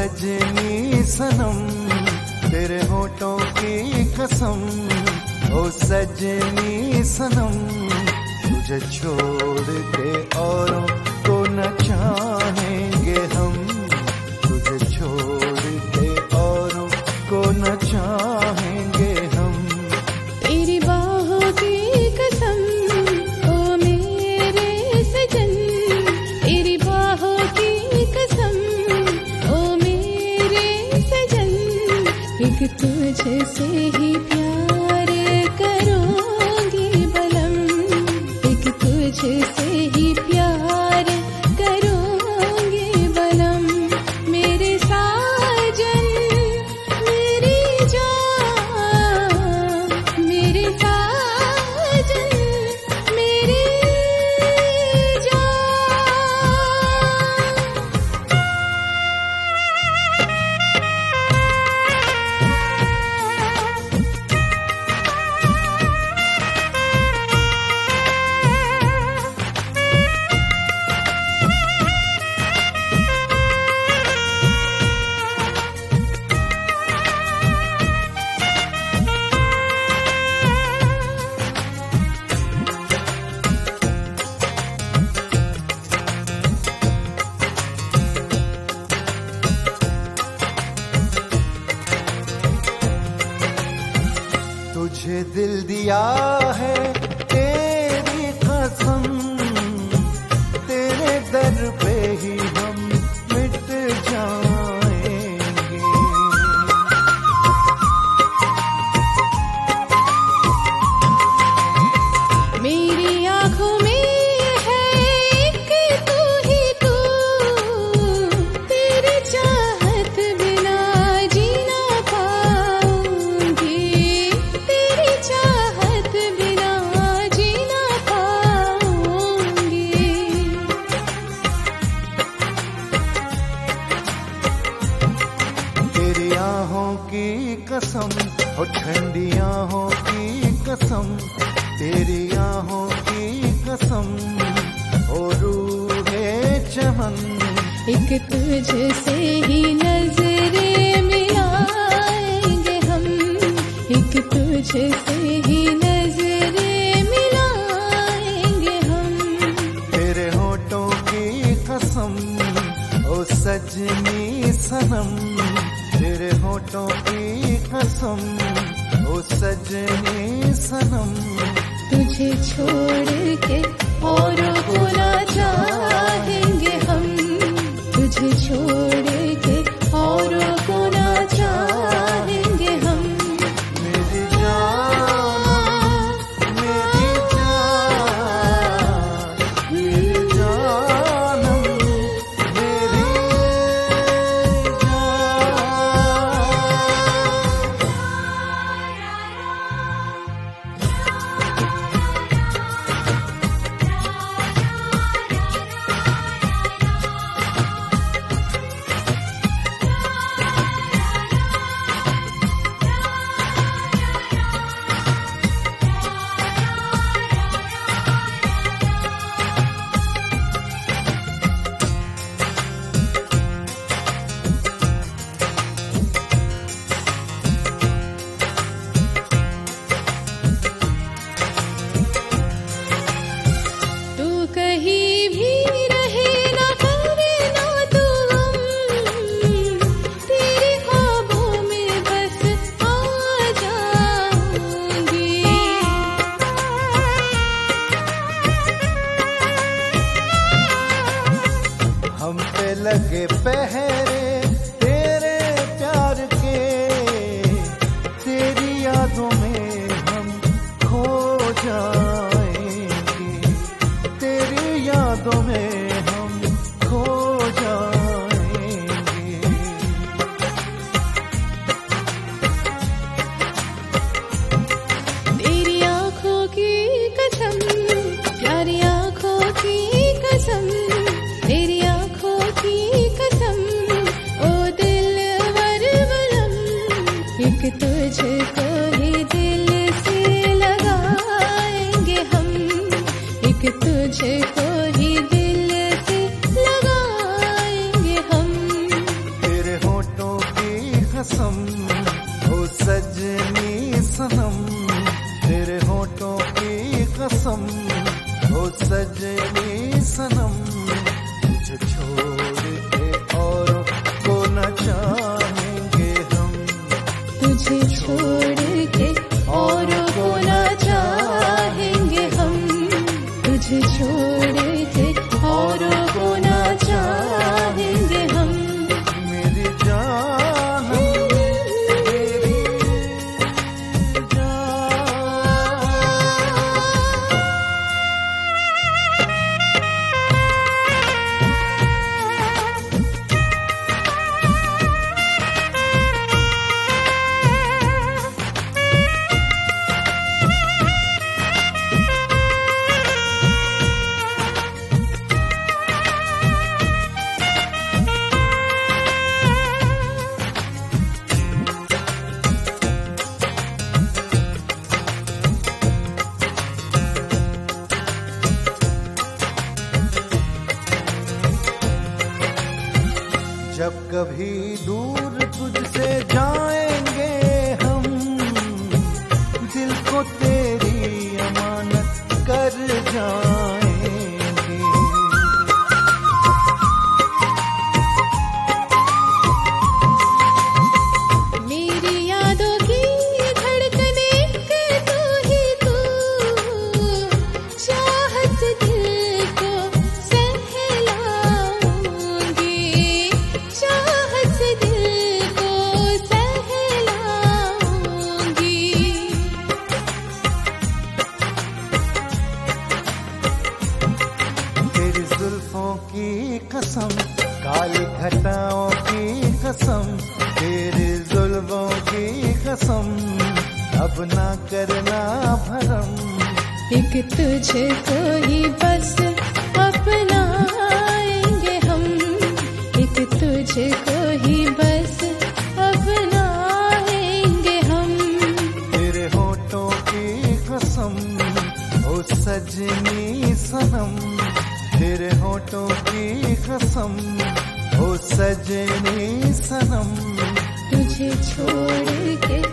सजनी सनम, तेरे होठों की कसम, ओ सजनी सनम, तुझे छोड़ के औरों को न चाहेंगे हम, तुझे छोड़ के औरों को न चाहेंगे हम। तेरी बाहों की कसम, ओ मेरे सजन, तेरी बाहों की कसम, ओ मेरे सजन, एक तुझसे ही प्यार करूंगी बलम, एक तुझसे ही प्यार करूंगी बलम, मेरे साजन, मेरी जान, मेरे साजन, मेरी जान। तुझे दिल दिया है तेरी कसम, तेरे दर पे ही हम मिट जाएंगे। मेरी आँखों में है एक तू ही तू, तेरी चाहत बिना जीना पाऊंगी, तेरी चाहत बिना जीना पाऊंगी। तेरी आहों की कसम, और ठंडी आहों की कसम, तेरी आहों की कसम, ओ रूहे चमन, एक तुझसे ही नजरें मिलाएंगे हम, एक तुझसे ही नजरें मिलाएंगे हम। तेरे होठों की कसम, ओ सजनी सनम, तेरे होठों की कसम, ओ सजनी सनम, तुझे छोड़ के औरों को ना चाहेंगे हम, तुझे छोड़ के औरों को ना चाहेंगे हम। मेरी जान, मेरी जान, मेरी जानम, मेरी जान। तू कहीं भी रहे ना करे ना तू गम, तेरे ख्वाबों में बस आ जाऊंगी। हम पे लगे पहरे तेरे प्यार के, तेरी यादों में हम खो जाएंगे, तेरी यादों में हम खो जाएंगे। तेरी आँखों की कसम, प्यारी आँखों की कसम, तेरी आँखों की कसम, ओ दिलवर बलम, एक तुझको ही दिल से लगाएंगे हम, एक तुझको ही दिल से लगाएंगे हम। तेरे होठों सजनी सनम, तुझे छोड़ के और को न चाहेंगे हम, तुझे छोड़ के और को न चाहेंगे हम, तुझे छोड़ के और को न चाहेंगे हम। मेरी जान मेरी जान। जब कभी दूर तुझसे जाएंगे हम, दिल को तेरी अमानत कर जाएंगे। मेरी यादों की धड़कने तू ही तू, चाहत दिल को सहलाऊंगी, चाहत दिल को सहलाऊंगी। तेरी जुल्फों की कसम, काली घटाओं की कसम, तेरी जुल्फों की कसम, अब ना करना भरम। एक तुझको ही बस अपनाएंगे हम, एक तुझको ही बस अपनाएंगे हम। तेरे होठों की कसम, ओ सजनी सनम, तेरे होठों की कसम, ओ सजनी सनम, तुझे छोड़ के